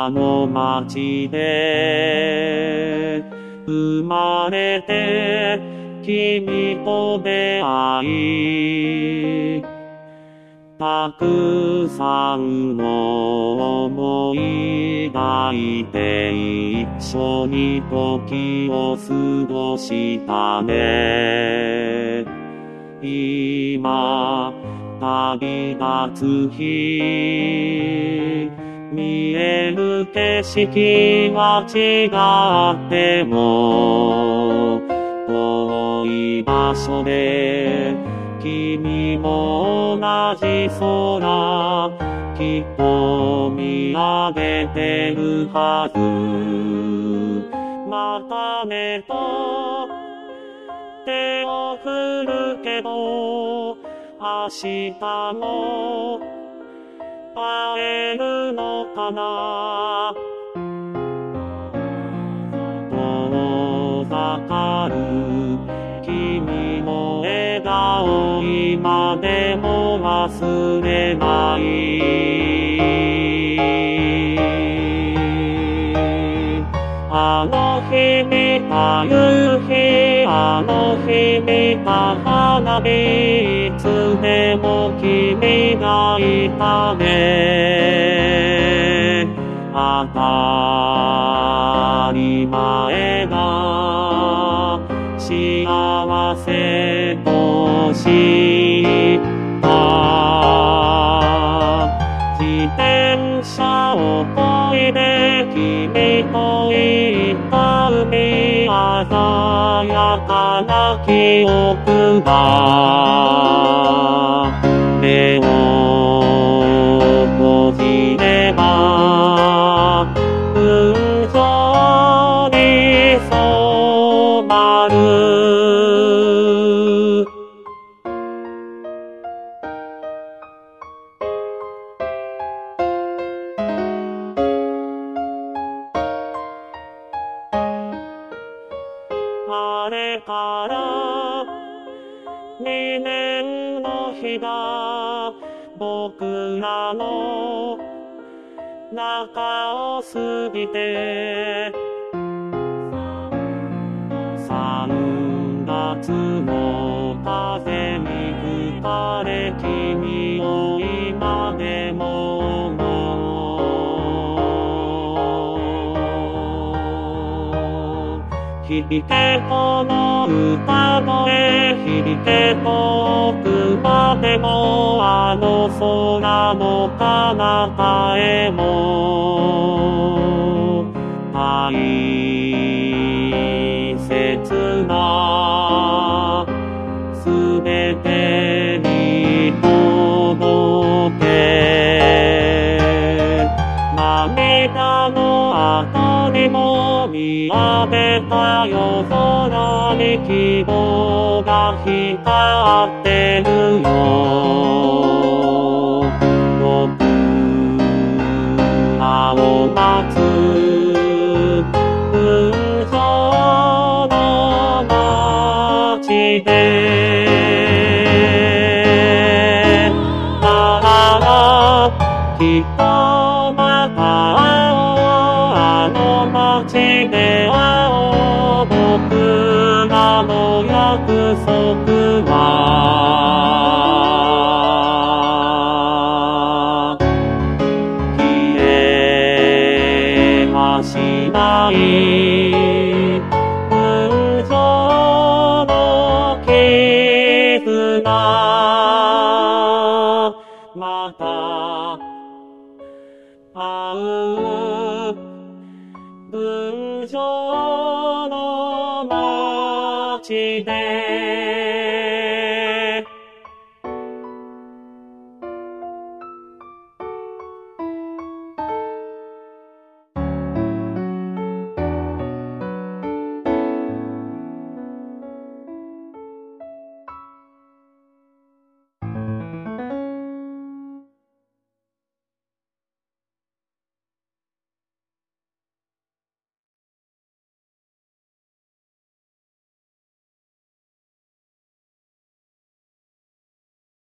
あの街で生まれて君と出会い、たくさんの思い抱いて一緒に時を過ごしたね。今旅立つ日、見える景色は違っても遠い場所で君も同じ空きっと見上げてるはず。またねと手を振るけど明日も会えるのかな。遠ざかる君の笑顔、今でも忘れない。あの日見た夕日、あの日見た花火、いつでも君がいたね。当たり前が幸せとした自転車をこいで君と行った海、鮮やかな記憶が目を閉じれば雲上に染まる。あれから2年の日が僕らの中を過ぎて、3月の風に吹かれ君を今でも思う。響けこの歌声、響け遠くまでも、あの空の彼方へも大切なすべてに届け。涙の後にも見上げた夜空に希望が光ってるよ。僕らを待つ雲上の街で、きっとまた会おう、あの街で会おう。僕らの約束は消えはしない。雲上の絆、また会う。雲上の街で